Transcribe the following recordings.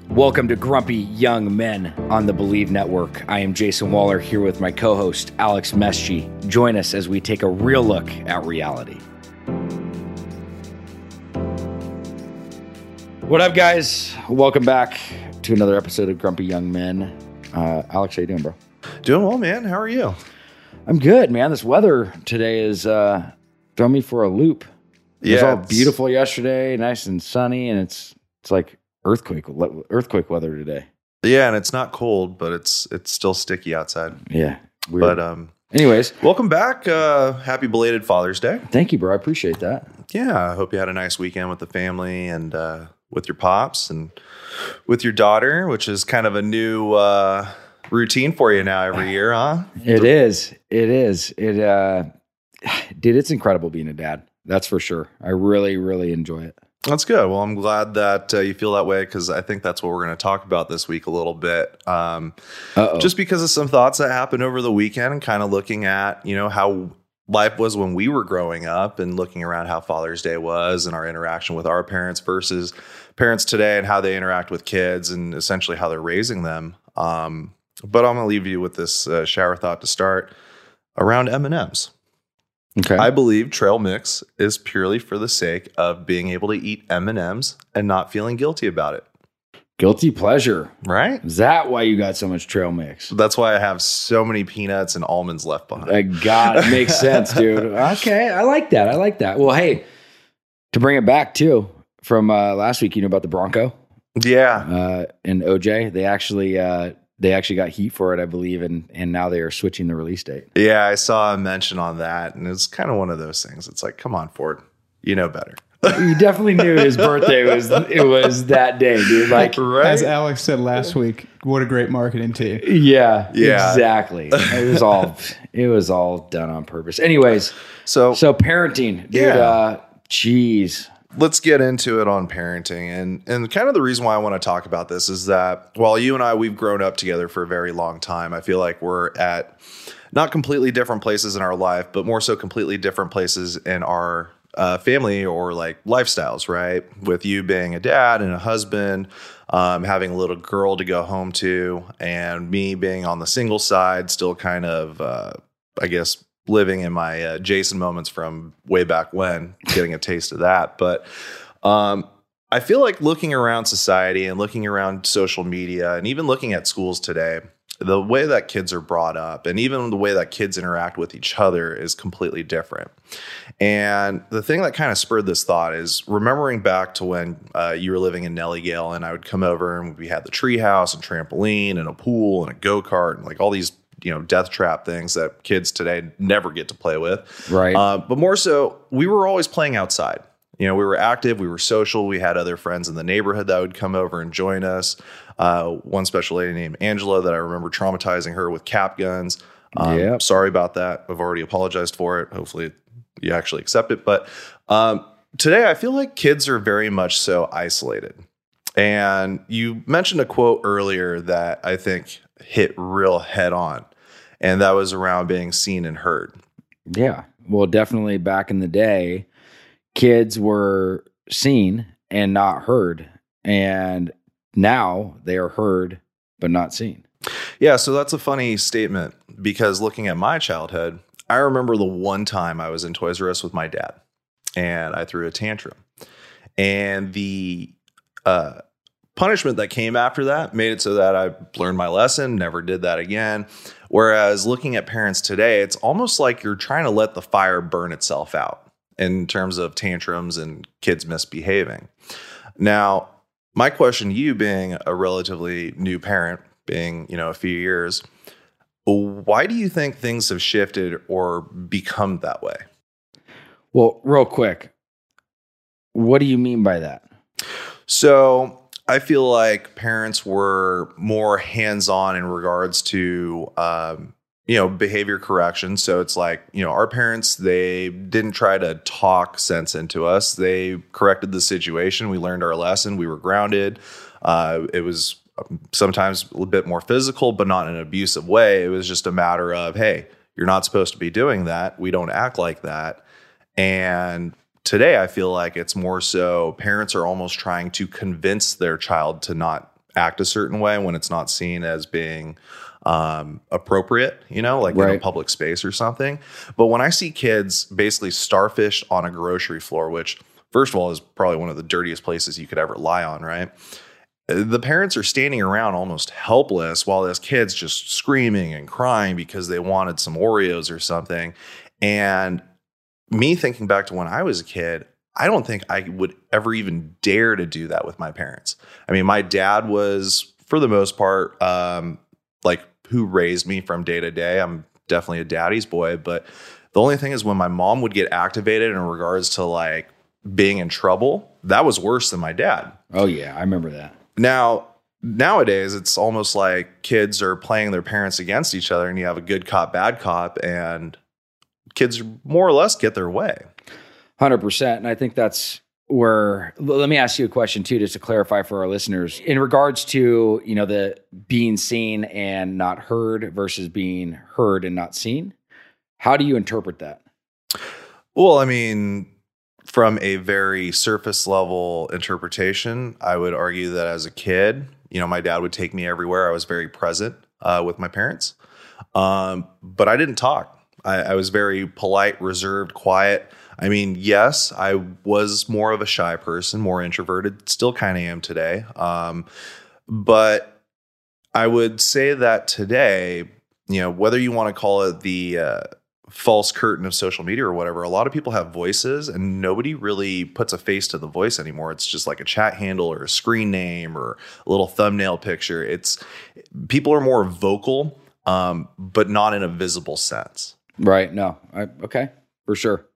Welcome to Grumpy Young Men on the Believe Network. I am Jason Waller here with my co-host, Alex Meschi. Join us as we take a real look at reality. What up, guys? Welcome back to another episode of Grumpy Young Men. Alex, how you doing, bro? Doing well, man. How are you? I'm good, man. This weather today is throwing me for a loop. It was all beautiful yesterday, nice and sunny, and it's like earthquake weather today. Yeah, and it's not cold, but it's still sticky outside. Yeah, weird. But anyways, welcome back. Happy belated Father's Day. Thank you, bro. I appreciate that. Yeah, I hope you had a nice weekend with the family and with your pops and with your daughter, which is kind of a new routine for you now every year, huh? It is. Dude, it's incredible being a dad. That's for sure. I really, really enjoy it. That's good. Well, I'm glad that you feel that way, because I think that's what we're going to talk about this week a little bit. Just because of some thoughts that happened over the weekend and kind of looking at, how life was when we were growing up and looking around how Father's Day was and our interaction with our parents versus parents today and how they interact with kids and essentially how they're raising them. But I'm going to leave you with this shower thought to start around M&Ms. Okay. I believe trail mix is purely for the sake of being able to eat M&Ms and not feeling guilty about it. Guilty pleasure. Right? Is that why you got so much trail mix? That's why I have so many peanuts and almonds left behind. It makes sense, dude. Okay, I like that. Well, hey, to bring it back too, from last week, you know about the Bronco? Yeah. And OJ, they actually got heat for it, I believe, and now they are switching the release date. Yeah, I saw a mention on that, and it's kind of one of those things. It's like, come on, Ford, you know better. You definitely knew his birthday was that day, dude. Like, right? As Alex said last week, what a great marketing team. Yeah, exactly. It was all done on purpose. Anyways, so parenting, dude. Geez. Let's get into it on parenting. And kind of the reason why I want to talk about this is that while you and I, we've grown up together for a very long time, I feel like we're at not completely different places in our life, but more so completely different places in our family or like lifestyles, right? With you being a dad and a husband, having a little girl to go home to, and me being on the single side, still kind of, I guess, living in my Jason moments from way back when, getting a taste of that. But I feel like looking around society and looking around social media and even looking at schools today, the way that kids are brought up and even the way that kids interact with each other is completely different. And the thing that kind of spurred this thought is remembering back to when you were living in Nellygale, and I would come over and we had the tree house and trampoline and a pool and a go-kart and like all these death trap things that kids today never get to play with. Right. But more so, we were always playing outside. We were active, we were social. We had other friends in the neighborhood that would come over and join us. One special lady named Angela that I remember traumatizing her with cap guns. Sorry about that. I've already apologized for it. Hopefully you actually accept it. But today I feel like kids are very much so isolated. And you mentioned a quote earlier that I think hit real head on. And that was around being seen and heard. Yeah. Well, definitely back in the day, kids were seen and not heard. And now they are heard, but not seen. Yeah. So that's a funny statement, because looking at my childhood, I remember the one time I was in Toys R Us with my dad and I threw a tantrum. And the punishment that came after that made it so that I learned my lesson, never did that again. Whereas looking at parents today, it's almost like you're trying to let the fire burn itself out in terms of tantrums and kids misbehaving. Now, my question to you, being a relatively new parent, being, a few years, why do you think things have shifted or become that way? Well, real quick, what do you mean by that? So I feel like parents were more hands-on in regards to, behavior correction. So it's like, our parents, they didn't try to talk sense into us. They corrected the situation. We learned our lesson. We were grounded. It was sometimes a little bit more physical, but not in an abusive way. It was just a matter of, hey, you're not supposed to be doing that. We don't act like that. And today, I feel like it's more so parents are almost trying to convince their child to not act a certain way when it's not seen as being appropriate, like in a public space or something. But when I see kids basically starfish on a grocery floor, which first of all is probably one of the dirtiest places you could ever lie on, right? The parents are standing around almost helpless while this kid's just screaming and crying because they wanted some Oreos or something. And me thinking back to when I was a kid, I don't think I would ever even dare to do that with my parents. I mean, my dad was, for the most part, like who raised me from day to day. I'm definitely a daddy's boy. But the only thing is when my mom would get activated in regards to like being in trouble, that was worse than my dad. Oh, yeah. I remember that. Now, nowadays, it's almost like kids are playing their parents against each other and you have a good cop, bad cop, and kids more or less get their way. 100%. And I think that's where, let me ask you a question too, just to clarify for our listeners in regards to, the being seen and not heard versus being heard and not seen. How do you interpret that? Well, I mean, from a very surface level interpretation, I would argue that as a kid, my dad would take me everywhere. I was very present with my parents. But I didn't talk. I was very polite, reserved, quiet. I mean, yes, I was more of a shy person, more introverted, still kind of am today. But I would say that today, whether you want to call it the false curtain of social media or whatever, a lot of people have voices and nobody really puts a face to the voice anymore. It's just like a chat handle or a screen name or a little thumbnail picture. People are more vocal, but not in a visible sense. Right. No. Okay. For sure.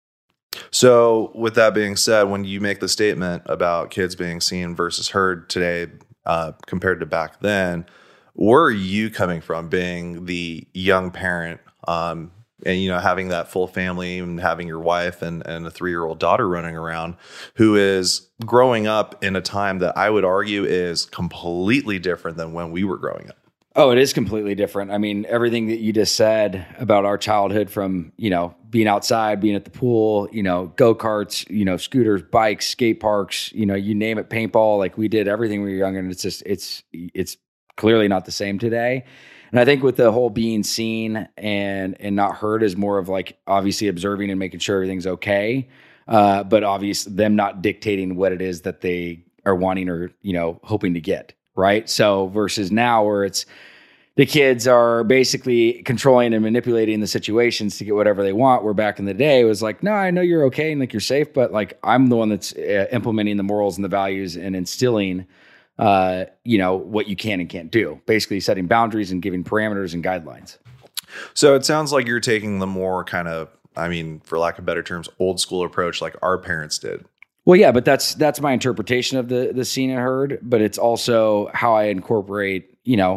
So with that being said, when you make the statement about kids being seen versus heard today compared to back then, where are you coming from being the young parent and, having that full family and having your wife and a 3-year-old daughter running around who is growing up in a time that I would argue is completely different than when we were growing up? Oh, it is completely different. I mean, everything that you just said about our childhood from, being outside, being at the pool, go-karts, scooters, bikes, skate parks, you name it, paintball, like we did everything when we were younger. And it's clearly not the same today. And I think with the whole being seen and not heard is more of like obviously observing and making sure everything's okay. But obviously them not dictating what it is that they are wanting or, hoping to get. Right. So versus now where it's the kids are basically controlling and manipulating the situations to get whatever they want. Where back in the day it was like, no, I know you're okay and like you're safe, but like I'm the one that's implementing the morals and the values and instilling, what you can and can't do. Basically setting boundaries and giving parameters and guidelines. So it sounds like you're taking the more kind of, for lack of better terms, old school approach like our parents did. Well, yeah, but that's my interpretation of the seen and heard, but it's also how I incorporate,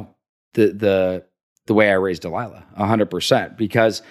the way I raised Delilah 100%, because,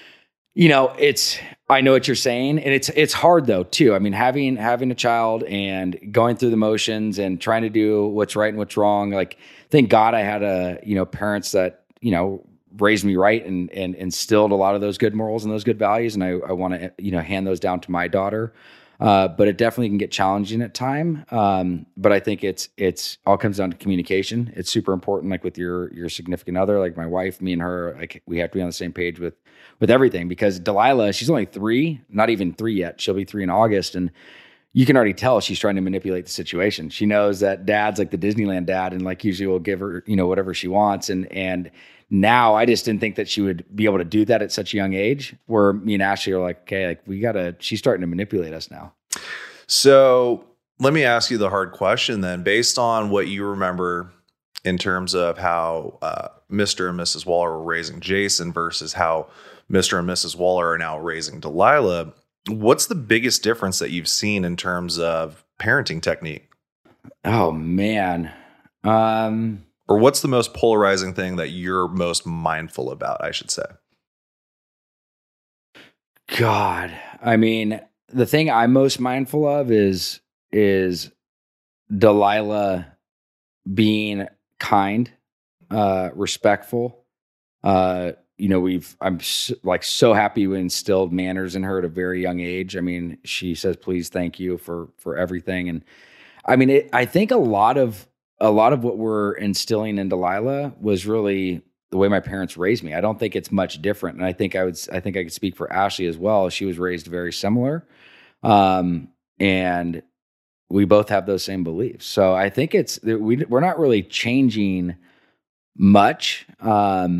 I know what you're saying, and it's hard though too. I mean, having a child and going through the motions and trying to do what's right and what's wrong. Like, thank God I had parents that, raised me right and instilled a lot of those good morals and those good values. And I want to, hand those down to my daughter. But it definitely can get challenging at time. But I think it's all comes down to communication. It's super important, like with your significant other, like my wife, me and her, like we have to be on the same page with everything, because Delilah, she's only 3, not even 3 yet. She'll be 3 in August. And you can already tell she's trying to manipulate the situation. She knows that dad's like the Disneyland dad and like usually will give her, whatever she wants. And now I just didn't think that she would be able to do that at such a young age, where me and Ashley are like, okay, like she's starting to manipulate us now. So let me ask you the hard question then, based on what you remember in terms of how Mr. and Mrs. Waller were raising Jason versus how Mr. and Mrs. Waller are now raising Delilah. What's the biggest difference that you've seen in terms of parenting technique? Oh, man. Or what's the most polarizing thing that you're most mindful about, I should say? God, I mean, the thing I'm most mindful of is Delilah being kind, respectful. I'm so happy we instilled manners in her at a very young age. I mean, she says, please, thank you for everything. And I mean, I think a lot of a lot of what we're instilling in Delilah was really the way my parents raised me. I don't think it's much different. And I think I could speak for Ashley as well. She was raised very similar. And we both have those same beliefs. So I think we're not really changing much, for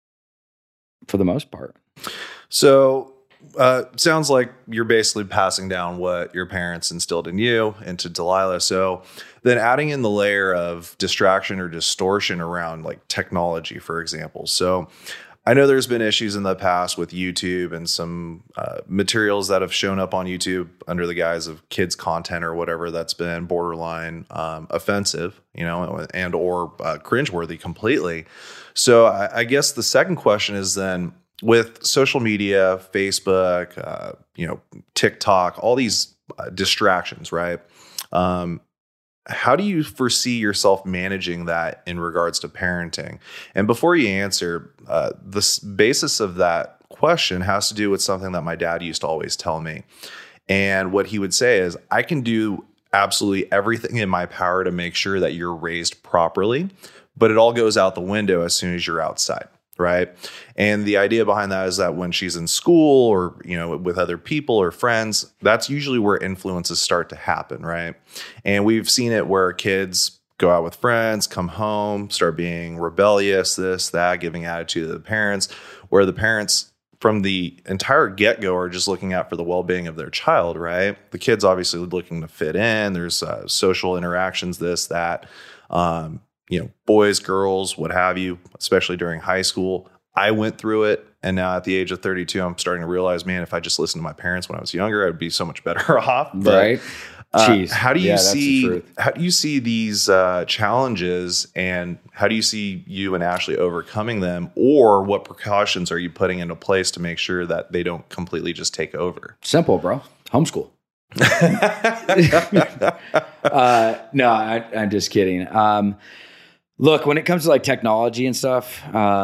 the most part. So sounds like you're basically passing down what your parents instilled in you into Delilah. So then adding in the layer of distraction or distortion around like technology, for example. So I know there's been issues in the past with YouTube and some materials that have shown up on YouTube under the guise of kids content or whatever that's been borderline offensive, and or cringeworthy completely. So I guess the second question is then, with social media, Facebook, TikTok, all these distractions, right? How do you foresee yourself managing that in regards to parenting? And before you answer, the basis of that question has to do with something that my dad used to always tell me. And what he would say is, I can do absolutely everything in my power to make sure that you're raised properly, but it all goes out the window as soon as you're outside. Right. And the idea behind that is that when she's in school or, with other people or friends, that's usually where influences start to happen. Right. And we've seen it where kids go out with friends, come home, start being rebellious, this, that, giving attitude to the parents, where the parents from the entire get-go are just looking out for the well-being of their child. Right. The kid's obviously looking to fit in. There's social interactions, this, that. Boys, girls, what have you, especially during high school. I went through it. And now at the age of 32, I'm starting to realize, man, if I just listened to my parents when I was younger, I'd be so much better off. But, right. Jeez. How do you see these challenges, and how do you see you and Ashley overcoming them, or what precautions are you putting into place to make sure that they don't completely just take over? Simple, bro. Homeschool. No, I'm just kidding. Look, when it comes to like technology and stuff,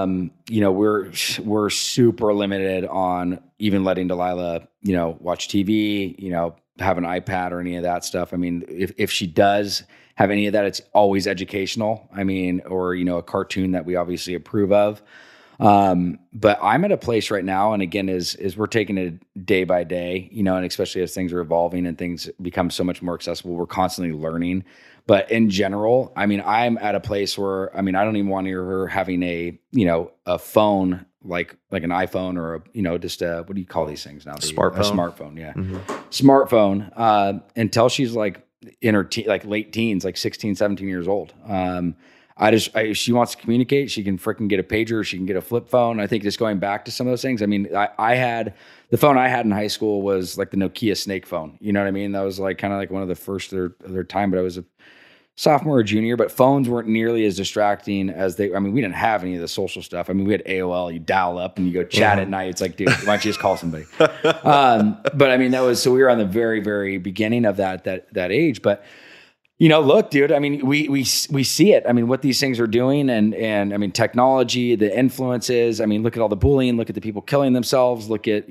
we're super limited on even letting Delilah, watch TV, have an iPad or any of that stuff. I mean, if she does have any of that, it's always educational. I mean, or, a cartoon that we obviously approve of. But I'm at a place right now, and again, is we're taking it day by day, and especially as things are evolving and things become so much more accessible, we're constantly learning. But in general, I mean, I'm at a place where, I don't even want to hear her having a phone, like an iPhone or just what do you call these things now? Smartphone. A smartphone. Yeah. Mm-hmm. Smartphone, until she's like in her late teens, like 16, 17 years old. If she wants to communicate, she can freaking get a pager. She can get a flip phone. I think just going back to some of those things. I mean, I had the phone I had in high school was like the Nokia Snake phone. You know what I mean? That was like kind of like one of the first of their time, but I was a sophomore or junior, but phones weren't nearly as distracting as we didn't have any of the social stuff. I mean, we had AOL, you dial up and you go chat at night. It's like, dude, why don't you just call somebody? But I mean, so we were on the very, very beginning of that age, but look, dude, I mean, we see it. I mean, what these things are doing and I mean, technology, the influences, I mean, look at all the bullying, look at the people killing themselves, look at,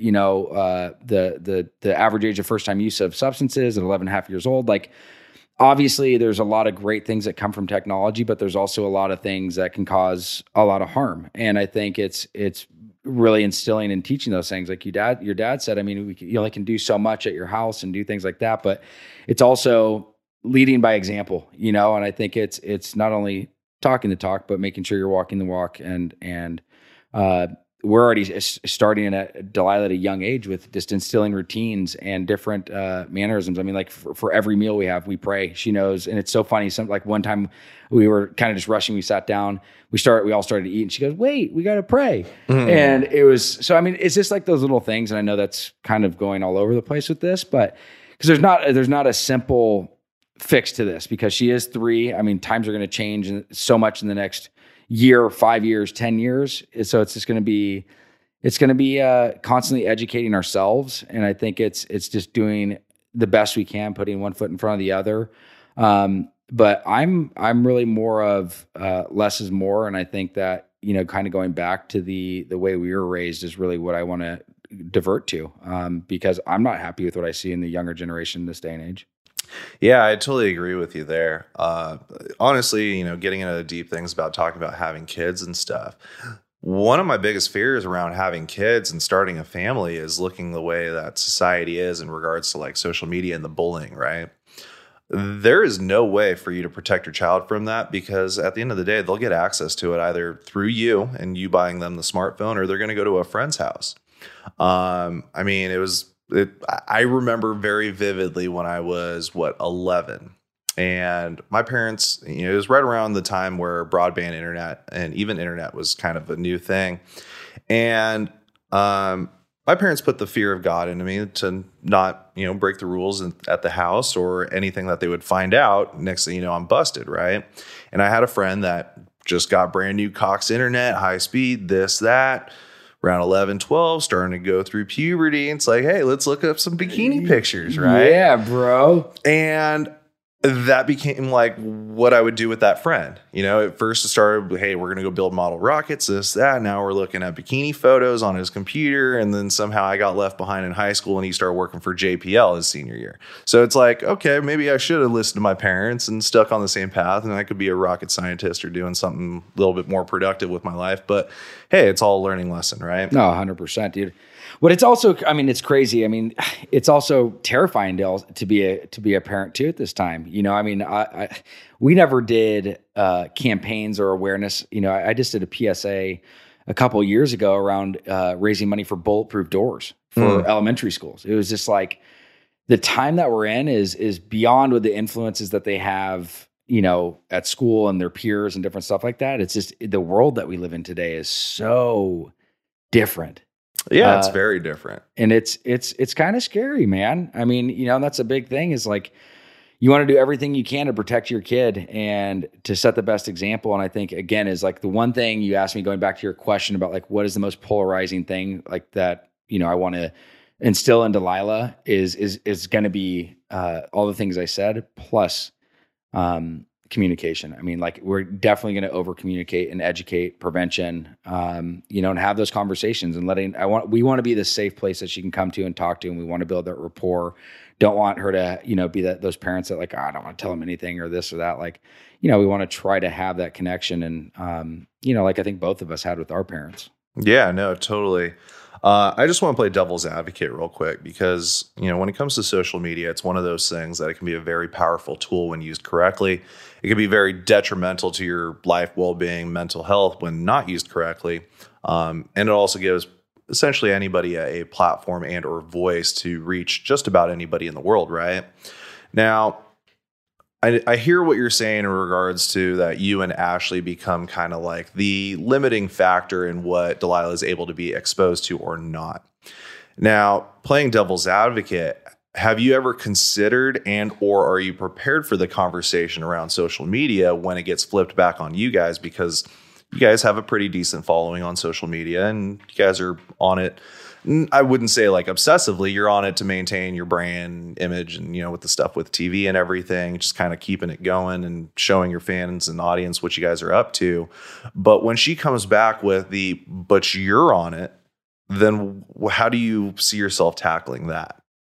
the average age of first time use of substances at 11 and a half years old. Like, obviously there's a lot of great things that come from technology, but there's also a lot of things that can cause a lot of harm. And I think it's really instilling and teaching those things. Like your dad said, I mean, you only can do so much at your house and do things like that, but it's also leading by example, and I think it's not only talking the talk, but making sure you're walking the walk. And we're already starting at Delilah at a young age with just instilling routines and different mannerisms. I mean, like for every meal we have, we pray. She knows, and it's so funny. Like one time we were kind of just rushing. We sat down. We all started to eat, and she goes, "Wait, we got to pray." Mm-hmm. And it was so. I mean, it's just like those little things, and I know that's kind of going all over the place with this, but because there's not a simple fix to this, because she is 3. I mean, times are going to change so much in the next year, 5 years, 10 years. So it's just going to be constantly educating ourselves. And I think it's just doing the best we can, putting one foot in front of the other. But I'm really more of less is more. And I think that, kind of going back to the way we were raised is really what I want to divert to, because I'm not happy with what I see in the younger generation this day and age. Yeah, I totally agree with you there. Honestly, getting into the deep things about talking about having kids and stuff. One of my biggest fears around having kids and starting a family is looking the way that society is in regards to like social media and the bullying, right? There is no way for you to protect your child from that because at the end of the day, they'll get access to it either through you and you buying them the smartphone, or they're going to go to a friend's house. I mean, I remember very vividly when I was 11, and my parents, it was right around the time where broadband internet and even internet was kind of a new thing. And, my parents put the fear of God into me to not, break the rules at the house or anything that they would find out. Next thing you know, I'm busted, right? And I had a friend that just got brand new Cox internet, high speed, this, that. Around 11, 12, starting to go through puberty. It's like, hey, let's look up some bikini pictures, right? Yeah, bro. And that became like what I would do with that friend. At first it started, hey, we're going to go build model rockets, this, that. Now we're looking at bikini photos on his computer. And then somehow I got left behind in high school and he started working for JPL his senior year. So it's like, okay, maybe I should have listened to my parents and stuck on the same path and I could be a rocket scientist or doing something a little bit more productive with my life. But hey, it's all a learning lesson, right? No, 100%, dude. But it's also, it's crazy. It's also terrifying to be a parent too at this time. We never did campaigns or awareness. I just did a PSA a couple of years ago around raising money for bulletproof doors for elementary schools. It was just like the time that we're in is beyond with the influences that they have, at school and their peers and different stuff like that. It's just the world that we live in today is so different. Yeah, it's very different. And it's kind of scary, man. That's a big thing is like, you want to do everything you can to protect your kid and to set the best example. And I think again, is like the one thing you asked me going back to your question about like, what is the most polarizing thing like that, I want to instill in Delilah is going to be all the things I said, plus communication. We're definitely going to over communicate and educate, prevention, and have those conversations and we want to be the safe place that she can come to and talk to. And we want to build that rapport. Don't want her to, be those parents that like, I don't want to tell them anything or this or that. Like, we want to try to have that connection. And, like I think both of us had with our parents. Yeah, no, totally. I just want to play devil's advocate real quick because, when it comes to social media, it's one of those things that it can be a very powerful tool when used correctly. It can be very detrimental to your life, well-being, mental health when not used correctly. And it also gives essentially anybody a platform and or voice to reach just about anybody in the world, right? Now, I hear what you're saying in regards to that you and Ashley become kind of like the limiting factor in what Delilah is able to be exposed to or not. Now, playing devil's advocate, have you ever considered and or are you prepared for the conversation around social media when it gets flipped back on you guys? Because you guys have a pretty decent following on social media and you guys are on it. I wouldn't say like obsessively, you're on it to maintain your brand image and, with the stuff with TV and everything, just kind of keeping it going and showing your fans and audience what you guys are up to. But when she comes back with but you're on it, then how do you see yourself tackling that?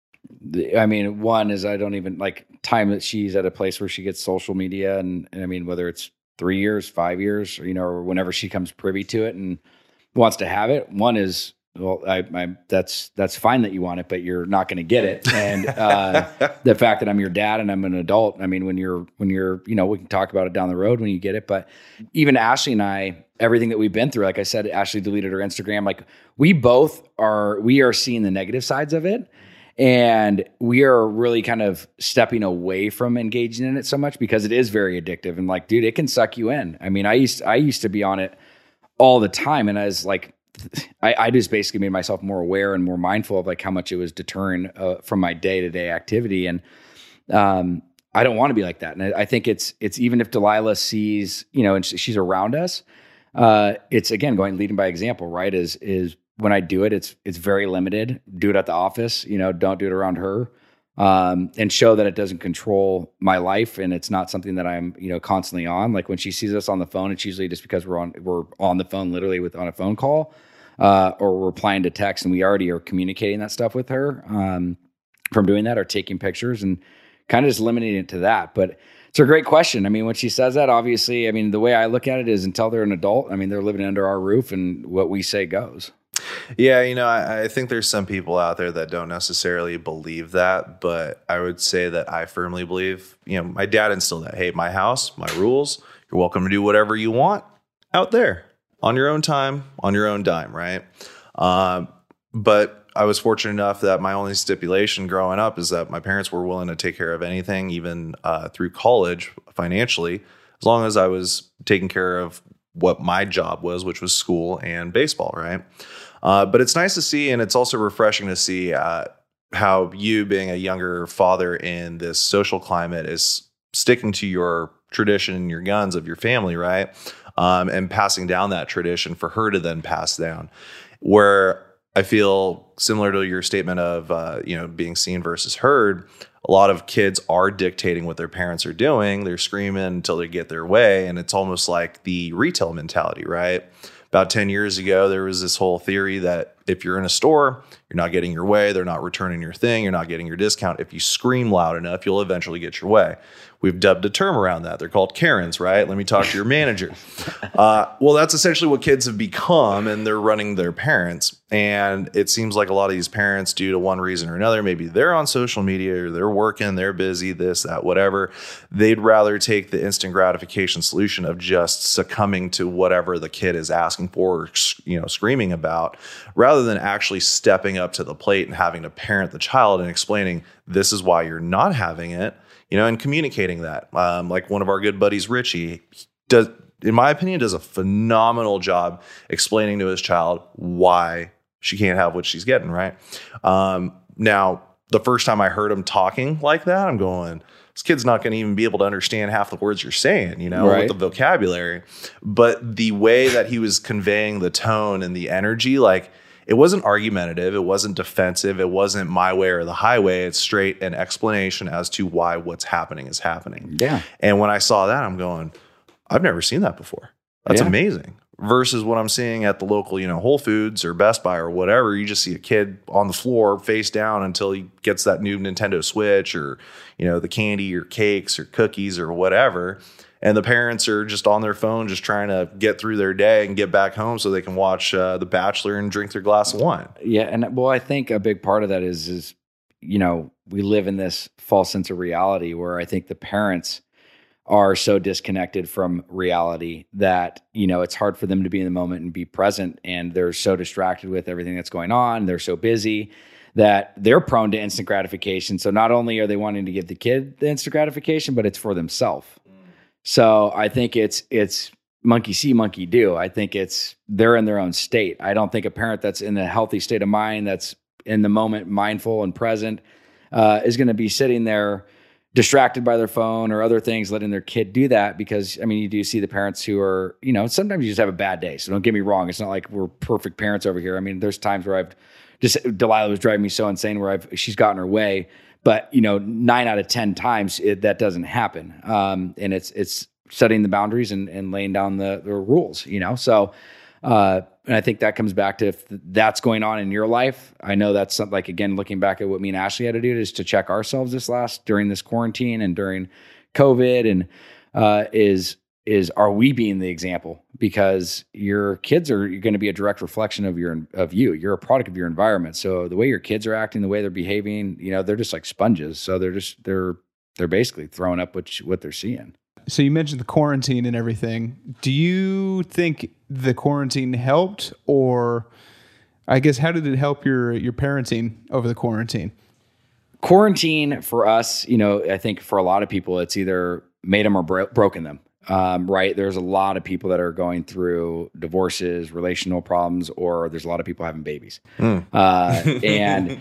One is I don't even like time that she's at a place where she gets social media and whether it's 3 years, 5 years, or whenever she comes privy to it and wants to have it. One is, well, that's fine that you want it, but you're not going to get it. And the fact that I'm your dad and I'm an adult, when you're, we can talk about it down the road when you get it. But even Ashley and I, everything that we've been through, like I said, Ashley deleted her Instagram. Like we are seeing the negative sides of it. And we are really kind of stepping away from engaging in it so much because it is very addictive. And like, dude, it can suck you in. I used to be on it all the time. And I was like, I just basically made myself more aware and more mindful of like how much it was deterring from my day-to-day activity. And I don't want to be like that. And I think it's even if Delilah sees, and she's around us, it's again, leading by example, right? Is when I do it, it's very limited. Do it at the office, don't do it around her, and show that it doesn't control my life. And it's not something that I'm, constantly on. Like when she sees us on the phone, it's usually just because we're on the phone, literally on a phone call, or we're replying to text and we already are communicating that stuff with her, from doing that or taking pictures and kind of just limiting it to that. But it's a great question. I mean, when she says that, obviously, I mean, the way I look at it is until they're an adult, I mean, they're living under our roof and what we say goes. Yeah, I think there's some people out there that don't necessarily believe that, but I would say that I firmly believe, my dad instilled that, hey, my house, my rules, you're welcome to do whatever you want out there on your own time, on your own dime, right? But I was fortunate enough that my only stipulation growing up is that my parents were willing to take care of anything, even through college financially, as long as I was taking care of what my job was, which was school and baseball, right? But it's nice to see, and it's also refreshing to see how you, being a younger father in this social climate, is sticking to your tradition and your guns of your family, right? And passing down that tradition for her to then pass down. Where I feel similar to your statement of, being seen versus heard, a lot of kids are dictating what their parents are doing. They're screaming until they get their way. And it's almost like the retail mentality, right? About 10 years ago, there was this whole theory that if you're in a store, you're not getting your way, they're not returning your thing, you're not getting your discount. If you scream loud enough, you'll eventually get your way. We've dubbed a term around that. They're called Karens, right? Let me talk to your manager. Well, that's essentially what kids have become, and they're running their parents. And it seems like a lot of these parents, due to one reason or another, maybe they're on social media or they're working, they're busy, this, that, whatever. They'd rather take the instant gratification solution of just succumbing to whatever the kid is asking for or, screaming about, rather than actually stepping up to the plate and having to parent the child and explaining this is why you're not having it. And communicating that. Like one of our good buddies, Richie, does, in my opinion, does a phenomenal job explaining to his child why she can't have what she's getting, right? Now, the first time I heard him talking like that, I'm going, this kid's not going to even be able to understand half the words you're saying, right, with the vocabulary. But the way that he was conveying the tone and the energy, like, it wasn't argumentative. It wasn't defensive. It wasn't my way or the highway. It's straight an explanation as to why what's happening is happening. Yeah. And when I saw that, I'm going, I've never seen that before. That's amazing. Versus what I'm seeing at the local, Whole Foods or Best Buy or whatever. You just see a kid on the floor face down until he gets that new Nintendo Switch or, the candy or cakes or cookies or whatever. And the parents are just on their phone, just trying to get through their day and get back home so they can watch The Bachelor and drink their glass of wine. Yeah. And I think a big part of that is, we live in this false sense of reality where I think the parents are so disconnected from reality that, it's hard for them to be in the moment and be present. And they're so distracted with everything that's going on. They're so busy that they're prone to instant gratification. So not only are they wanting to give the kid the instant gratification, but it's for themselves. So I think it's monkey see, monkey do. I think they're in their own state. I don't think a parent that's in a healthy state of mind, that's in the moment, mindful and present, is going to be sitting there distracted by their phone or other things, letting their kid do that. Because, you do see the parents who are, sometimes you just have a bad day. So don't get me wrong. It's not like we're perfect parents over here. There's times where Delilah was driving me so insane where she's gotten her way. But 9 out of 10 times that doesn't happen, and it's setting the boundaries and laying down the rules. So and I think that comes back to if that's going on in your life. I know that's something like, again, looking back at what me and Ashley had to do is to check ourselves during this quarantine and during COVID, and is are we being the example? Because your kids are going to be a direct reflection of you. You're a product of your environment. So the way your kids are acting, the way they're behaving, they're just like sponges. So they're basically throwing up what they're seeing. So you mentioned the quarantine and everything. Do you think the quarantine helped, or I guess how did it help your parenting over the quarantine? Quarantine for us, I think for a lot of people, it's either made them or broken them. Right. There's a lot of people that are going through divorces, relational problems, or there's a lot of people having babies. And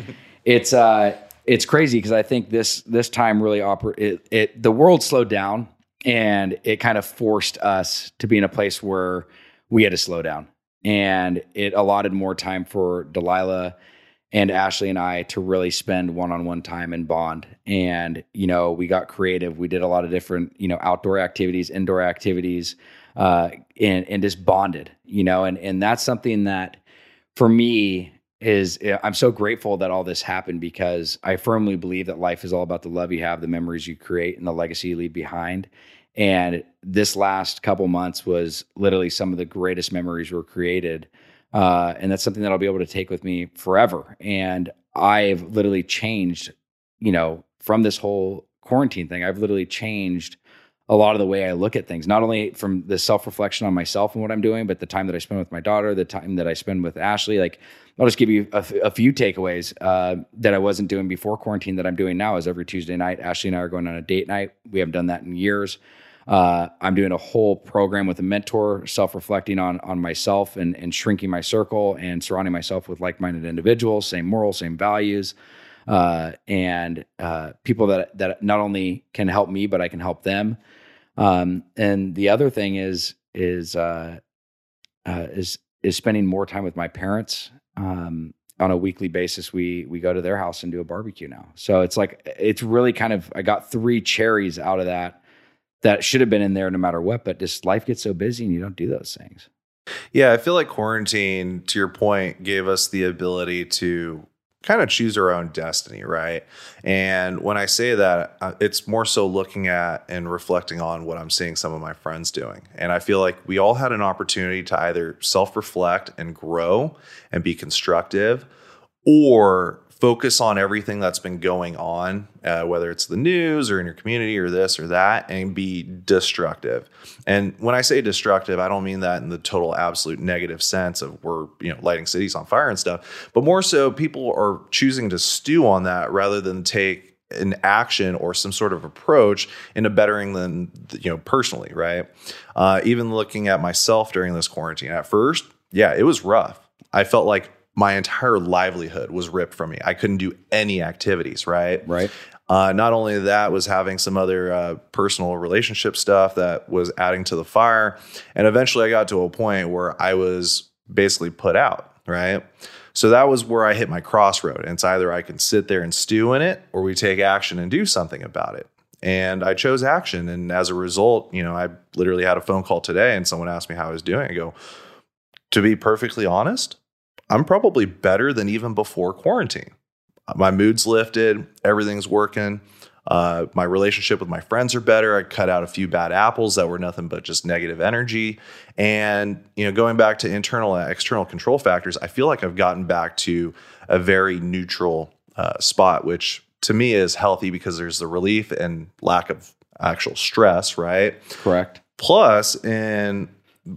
it's crazy because I think this time really the world slowed down and it kind of forced us to be in a place where we had to slow down, and it allotted more time for Delilah and Ashley and I to really spend one-on-one time and bond. And, we got creative. We did a lot of different, outdoor activities, indoor activities, and just bonded, and that's something that for me, I'm so grateful that all this happened, because I firmly believe that life is all about the love you have, the memories you create, and the legacy you leave behind. And this last couple months was literally some of the greatest memories were created. And that's something that I'll be able to take with me forever. And I've literally changed, from this whole quarantine thing, I've literally changed a lot of the way I look at things, not only from the self-reflection on myself and what I'm doing, but the time that I spend with my daughter, the time that I spend with Ashley. Like, I'll just give you a few takeaways that I wasn't doing before quarantine that I'm doing now. Is every Tuesday night, Ashley and I are going on a date night. We haven't done that in years. I'm doing a whole program with a mentor, self-reflecting on myself and shrinking my circle and surrounding myself with like-minded individuals, same morals, same values, and people that not only can help me, but I can help them. And the other thing is spending more time with my parents. On a weekly basis, we go to their house and do a barbecue now. So it's really kind of, I got 3 cherries out of that should have been in there no matter what, but just life gets so busy and you don't do those things. Yeah, I feel like quarantine, to your point, gave us the ability to kind of choose our own destiny, right? And when I say that, it's more so looking at and reflecting on what I'm seeing some of my friends doing. And I feel like we all had an opportunity to either self-reflect and grow and be constructive, or focus on everything that's been going on, whether it's the news or in your community or this or that, and be destructive. And when I say destructive, I don't mean that in the total absolute negative sense of we're lighting cities on fire and stuff, but more so people are choosing to stew on that rather than take an action or some sort of approach into bettering them, personally, right? Even looking at myself during this quarantine, at first, yeah, it was rough. I felt like my entire livelihood was ripped from me. I couldn't do any activities, right? Right. Not only that, was having some other personal relationship stuff that was adding to the fire. And eventually I got to a point where I was basically put out, right? So that was where I hit my crossroad. And it's either I can sit there and stew in it, or we take action and do something about it. And I chose action. And as a result, I literally had a phone call today and someone asked me how I was doing. I go, to be perfectly honest, I'm probably better than even before quarantine. My mood's lifted. Everything's working. My relationship with my friends are better. I cut out a few bad apples that were nothing but just negative energy. And, going back to internal and external control factors, I feel like I've gotten back to a very neutral spot, which to me is healthy because there's the relief and lack of actual stress, right? Correct. Plus, in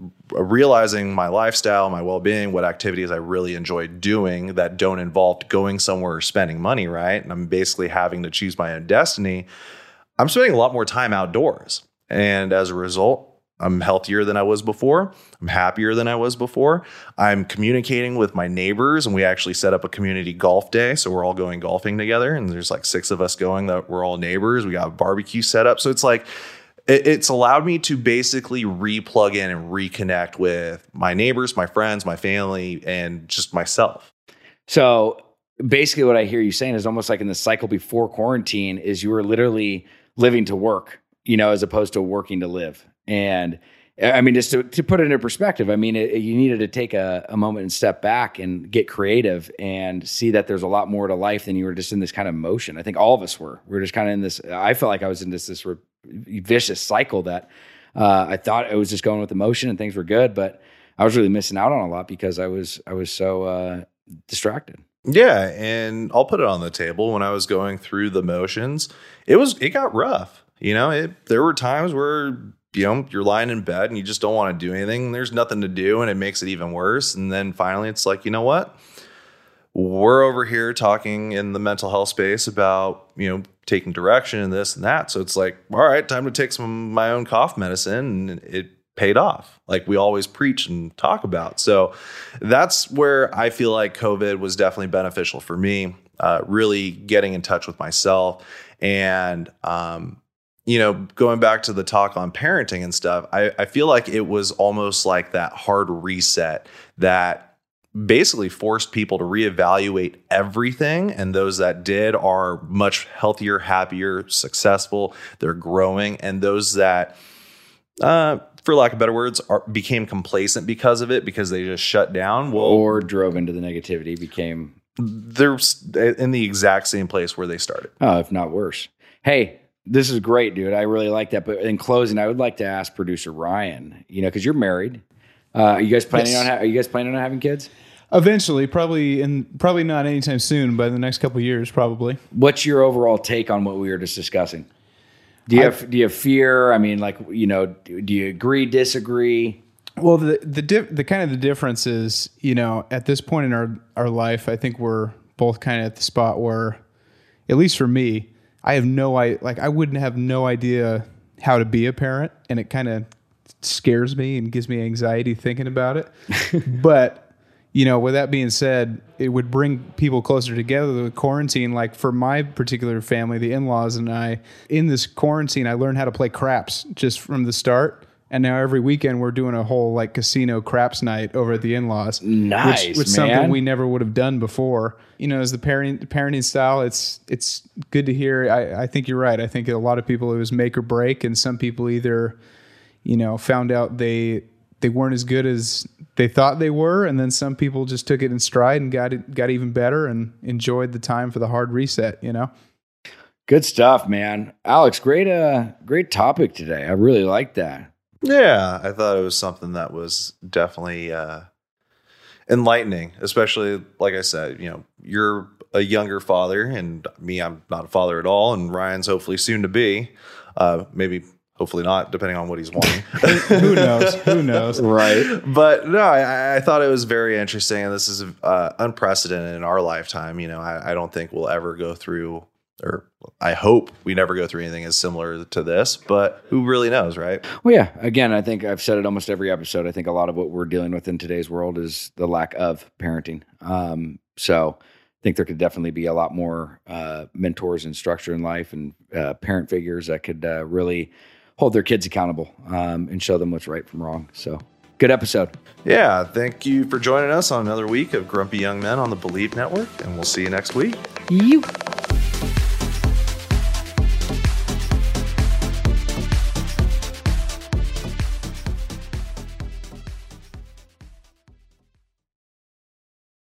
realizing my lifestyle, my well-being, what activities I really enjoy doing that don't involve going somewhere or spending money, right? And I'm basically having to choose my own destiny. I'm spending a lot more time outdoors. And as a result, I'm healthier than I was before. I'm happier than I was before. I'm communicating with my neighbors, and we actually set up a community golf day. So we're all going golfing together, and there's like 6 of us going that we're all neighbors. We got a barbecue set up. So it's like, it's allowed me to basically re-plug in and reconnect with my neighbors, my friends, my family, and just myself. So basically what I hear you saying is almost like in the cycle before quarantine is you were literally living to work, as opposed to working to live. And I mean, just to put it into perspective, I mean, you needed to take a moment and step back and get creative and see that there's a lot more to life than you were just in this kind of motion. I think all of us were. We were just kind of in this, I felt like I was in this vicious cycle that I thought it was just going with emotion and things were good, but I was really missing out on a lot because I was so distracted. Yeah, and I'll put it on the table. When I was going through the motions, it got rough. There were times where you're lying in bed and you just don't want to do anything. There's nothing to do, and it makes it even worse. And then finally, it's like, you know what? We're over here talking in the mental health space about taking direction and this and that. So it's like, all right, time to take some of my own cough medicine, and it paid off, like we always preach and talk about. So that's where I feel like COVID was definitely beneficial for me, really getting in touch with myself. And, going back to the talk on parenting and stuff, I feel like it was almost like that hard reset that basically forced people to reevaluate everything. And those that did are much healthier, happier, successful. They're growing. And those that for lack of better words, became complacent because of it, because they just shut down. Well, or drove into the negativity, became... They're in the exact same place where they started. Oh, if not worse. Hey, this is great, dude. I really like that. But in closing, I would like to ask producer Ryan, because you're married. Are you guys planning on having kids? Eventually, probably not anytime soon, but in the next couple of years, probably. What's your overall take on what we were just discussing? Do you have fear? I mean, do you agree, disagree? Well, the kind of the difference is, at this point in our life, I think we're both kind of at the spot where, at least for me, I wouldn't have no idea how to be a parent, and it kind of scares me and gives me anxiety thinking about it. But, with that being said, it would bring people closer together. The quarantine, like for my particular family, the in-laws and I, in this quarantine, I learned how to play craps just from the start. And now every weekend we're doing a whole casino craps night over at the in-laws. Nice, which something we never would have done before. As the parenting style, it's good to hear. I think you're right. I think a lot of people, it was make or break, and some people either, found out they weren't as good as they thought they were, and then some people just took it in stride and got even better and enjoyed the time for the hard reset. Good stuff, man. Alex, great topic today. I really like that. Yeah, I thought it was something that was definitely enlightening, especially, like I said, you're a younger father, and me, I'm not a father at all, and Ryan's hopefully soon to be. Maybe, hopefully not, depending on what he's wanting. Who knows? Right. But no, I thought it was very interesting, and this is unprecedented in our lifetime. I don't think we'll ever go through, or I hope we never go through anything as similar to this, but who really knows, right? Well, yeah. Again, I think I've said it almost every episode. I think a lot of what we're dealing with in today's world is the lack of parenting. So I think there could definitely be a lot more mentors and structure in life, and parent figures that could really hold their kids accountable and show them what's right from wrong. So good episode. Yeah. Thank you for joining us on another week of Grumpy Young Men on the Believe Network, and we'll see you next week. You.